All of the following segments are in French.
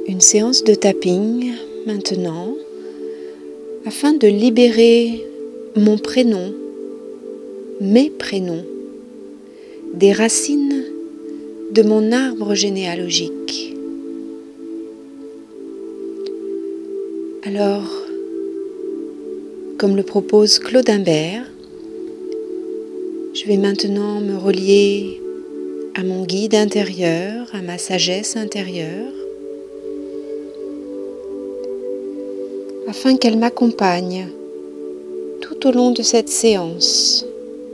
une séance de tapping maintenant afin de libérer mon prénom, mes prénoms, des racines de mon arbre généalogique. Alors, comme le propose Claude Imbert, je vais maintenant me relier à mon guide intérieur, à ma sagesse intérieure, afin qu'elle m'accompagne tout au long de cette séance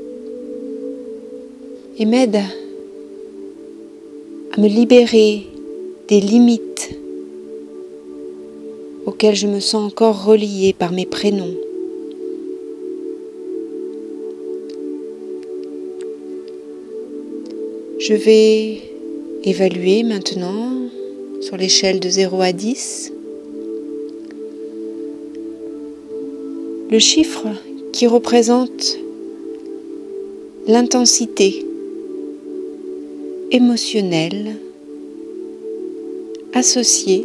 et m'aide à me libérer des limites auxquelles je me sens encore reliée par mes prénoms. Je vais évaluer maintenant sur l'échelle de 0 à 10 le chiffre qui représente l'intensité émotionnelle associée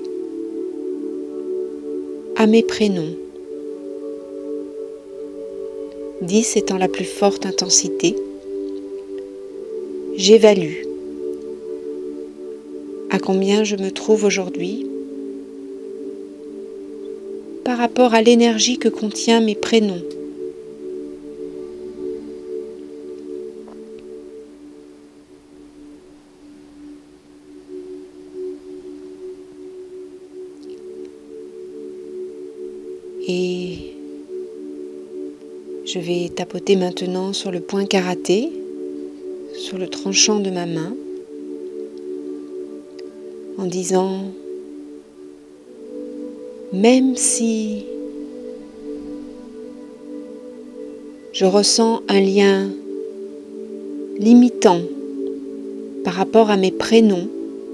à mes prénoms. 10 étant la plus forte intensité, j'évalue à combien je me trouve aujourd'hui par rapport à l'énergie que contient mes prénoms. Et je vais tapoter maintenant sur le point karaté, sur le tranchant de ma main, en disant: même si je ressens un lien limitant par rapport à mes prénoms,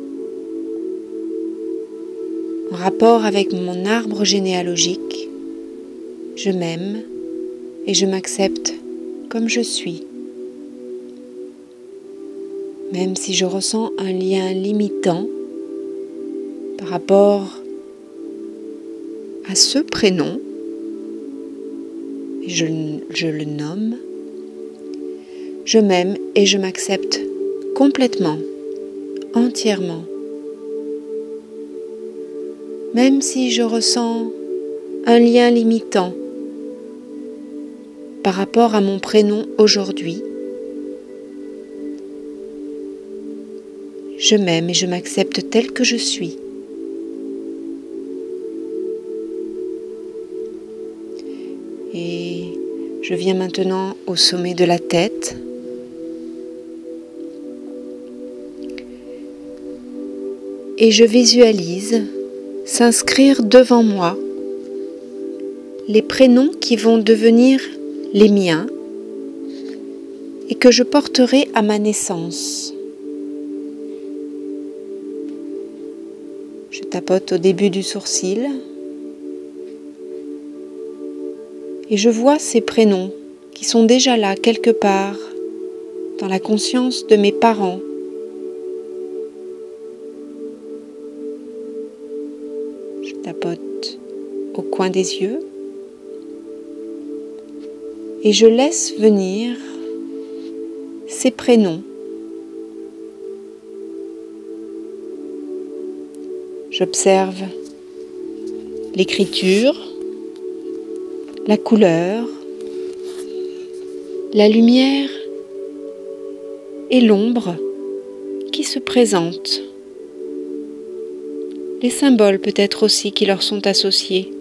en rapport avec mon arbre généalogique, je m'aime et je m'accepte comme je suis. Même si je ressens un lien limitant par rapport à ce prénom, et je le nomme, je m'aime et je m'accepte complètement, entièrement. Même si je ressens un lien limitant par rapport à mon prénom aujourd'hui, je m'aime et je m'accepte tel que je suis. Et je viens maintenant au sommet de la tête. Et je visualise s'inscrire devant moi les prénoms qui vont devenir les miens et que je porterai à ma naissance. Je tapote au début du sourcil et je vois ces prénoms qui sont déjà là quelque part dans la conscience de mes parents. Je tapote au coin des yeux et je laisse venir ces prénoms. J'observe l'écriture, la couleur, la lumière et l'ombre qui se présentent. Les symboles peut-être aussi qui leur sont associés.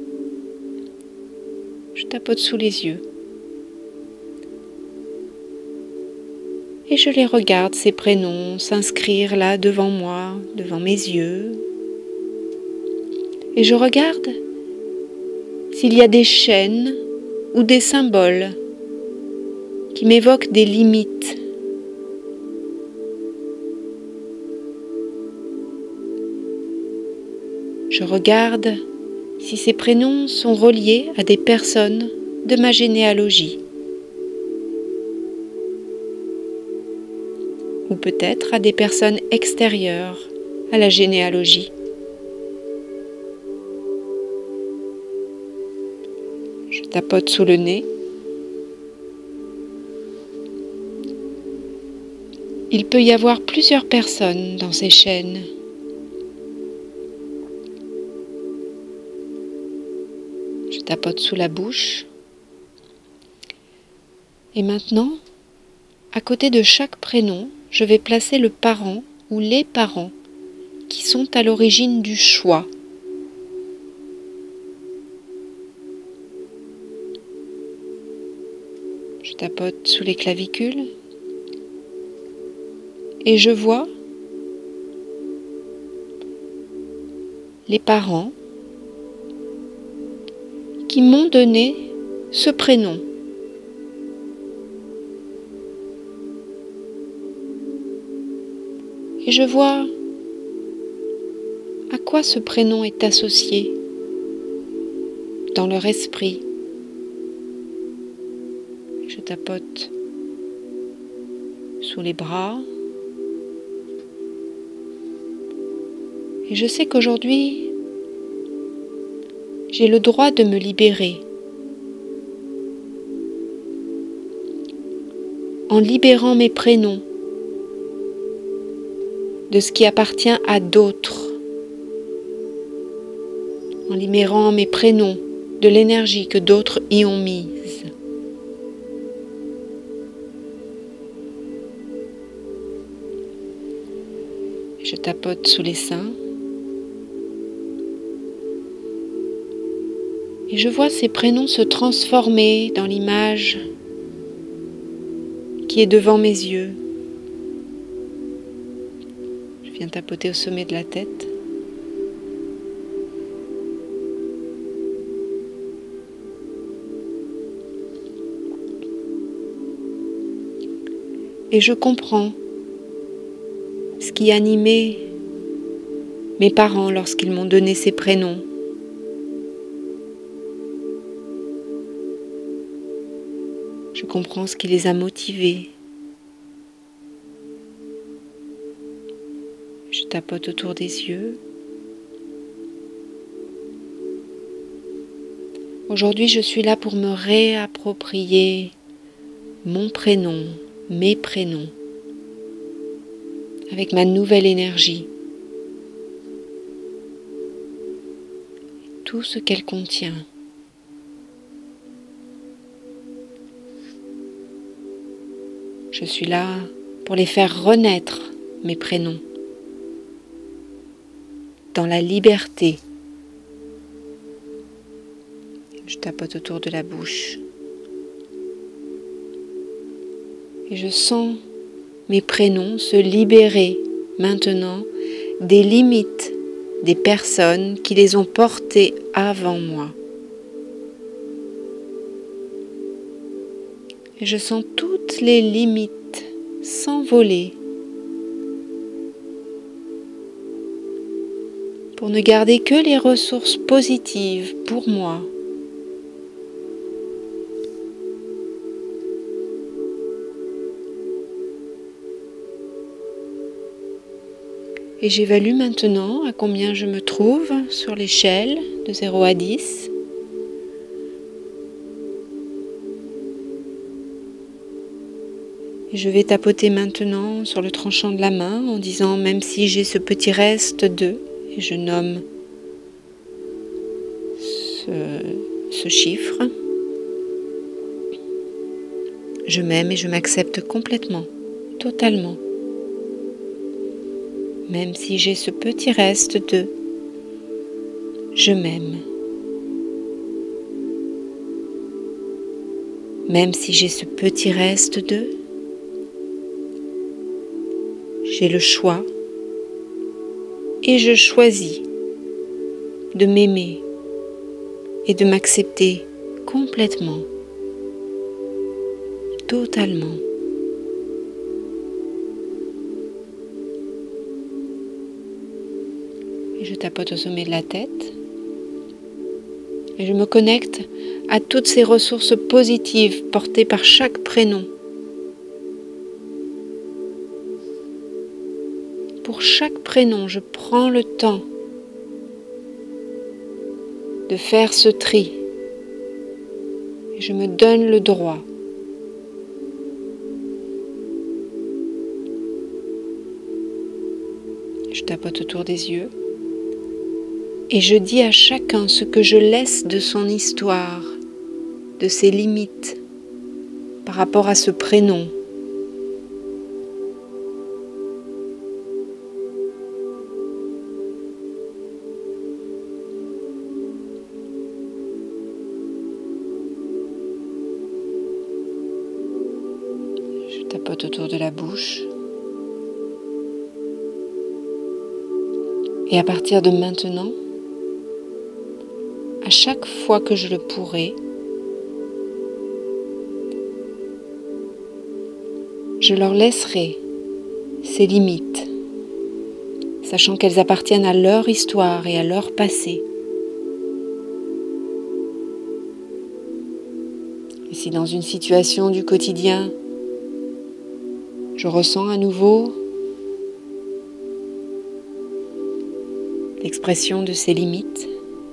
Je tapote sous les yeux. Et je les regarde, ces prénoms, s'inscrire là devant moi, devant mes yeux. Et je regarde s'il y a des chaînes ou des symboles qui m'évoquent des limites. Je regarde si ces prénoms sont reliés à des personnes de ma généalogie. Ou peut-être à des personnes extérieures à la généalogie. Je tapote sous le nez. Il peut y avoir plusieurs personnes dans ces chaînes. Je tapote sous la bouche. Et maintenant, à côté de chaque prénom, je vais placer le parent ou les parents qui sont à l'origine du choix. Je tapote sous les clavicules et je vois les parents qui m'ont donné ce prénom. Et je vois à quoi ce prénom est associé dans leur esprit. Je tapote sous les bras. Et je sais qu'aujourd'hui, j'ai le droit de me libérer. En libérant mes prénoms de ce qui appartient à d'autres. En libérant mes prénoms de l'énergie que d'autres y ont mise. Je tapote sous les seins. Et je vois ces prénoms se transformer dans l'image qui est devant mes yeux. Je viens tapoter au sommet de la tête. Et je comprends ce qui animait mes parents lorsqu'ils m'ont donné ces prénoms. Je comprends ce qui les a motivés. Je tapote autour des yeux. Aujourd'hui, je suis là pour me réapproprier mon prénom, mes prénoms, avec ma nouvelle énergie, tout ce qu'elle contient. Je suis là pour les faire renaître, mes prénoms, dans la liberté. Je tapote autour de la bouche. Et je sens mes prénoms se libérer maintenant des limites des personnes qui les ont portés avant moi. Et je sens toutes les limites s'envoler pour ne garder que les ressources positives pour moi. Et j'évalue maintenant à combien je me trouve sur l'échelle de 0 à 10. Et je vais tapoter maintenant sur le tranchant de la main en disant même si j'ai ce petit reste de, et je nomme ce chiffre, je m'aime et je m'accepte complètement, totalement. Même si j'ai ce petit reste de, je m'aime. Même si j'ai ce petit reste de, j'ai le choix et je choisis de m'aimer et de m'accepter complètement, totalement. Et je tapote au sommet de la tête et je me connecte à toutes ces ressources positives portées par chaque prénom. Pour chaque prénom, je prends le temps de faire ce tri Et je me donne le droit je tapote autour des yeux et je dis à chacun ce que je laisse de son histoire, de ses limites par rapport à ce prénom. Je tapote autour de la bouche. Et à partir de maintenant, à chaque fois que je le pourrai, je leur laisserai ces limites, sachant qu'elles appartiennent à leur histoire et à leur passé. Et si dans une situation du quotidien, je ressens à nouveau l'expression de ces limites,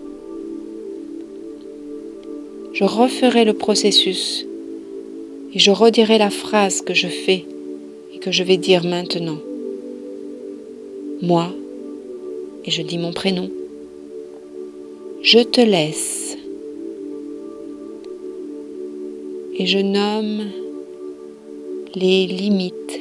je referai le processus et je redirai la phrase que je fais et que je vais dire maintenant. Moi, et je dis mon prénom, je te laisse. Et je nomme les limites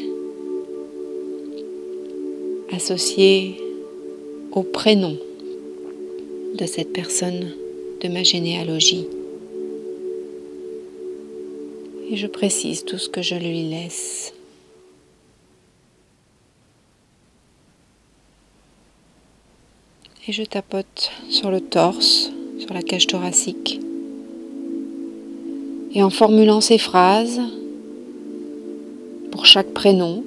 associées au prénom de cette personne de ma généalogie. Et je précise tout ce que je lui laisse. Et je tapote sur le torse, sur la cage thoracique. Et en formulant ces phrases, pour chaque prénom,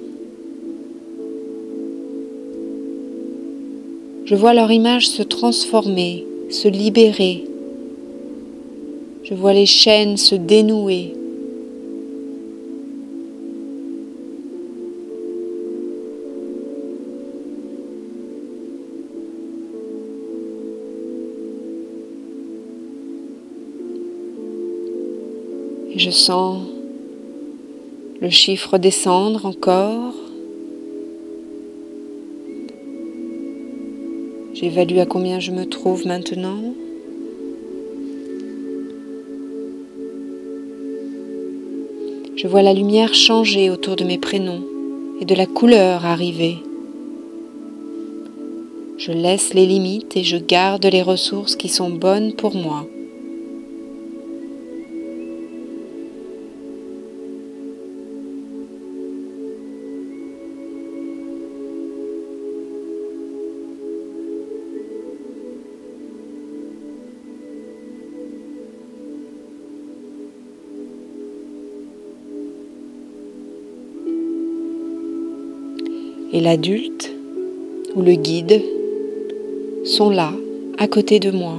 je vois leur image se transformer, se libérer. Je vois les chaînes se dénouer. Et je sens le chiffre descendre encore. J'évalue à combien je me trouve maintenant. Je vois la lumière changer autour de mes prénoms et de la couleur arriver. Je laisse les limites et je garde les ressources qui sont bonnes pour moi. Et l'adulte ou le guide sont là, à côté de moi,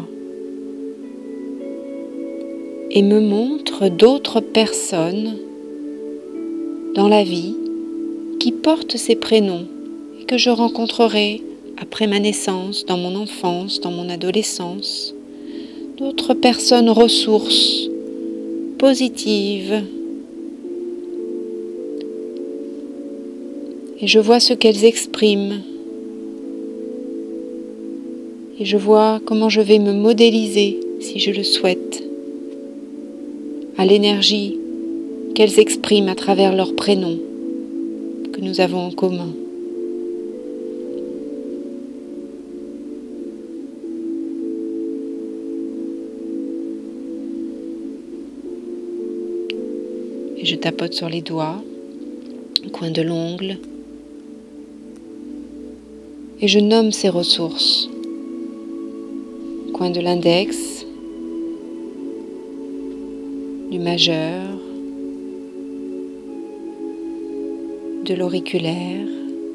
et me montrent d'autres personnes dans la vie qui portent ces prénoms et que je rencontrerai après ma naissance, dans mon enfance, dans mon adolescence, d'autres personnes ressources, positives. Et je vois ce qu'elles expriment. Et je vois comment je vais me modéliser, si je le souhaite, à l'énergie qu'elles expriment à travers leurs prénoms que nous avons en commun. Et je tapote sur les doigts, au coin de l'ongle, et je nomme ces ressources. Coin de l'index, du majeur, de l'auriculaire,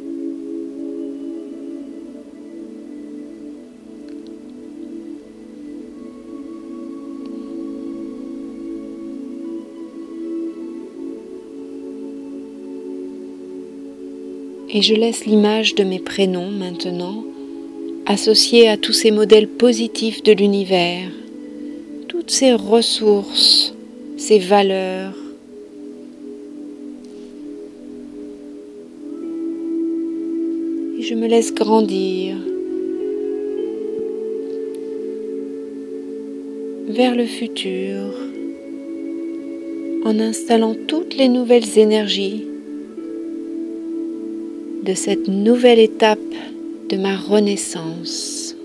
et je laisse l'image de mes prénoms maintenant associée à tous ces modèles positifs de l'univers, toutes ces ressources, ses valeurs. Et je me laisse grandir vers le futur en installant toutes les nouvelles énergies de cette nouvelle étape de ma renaissance.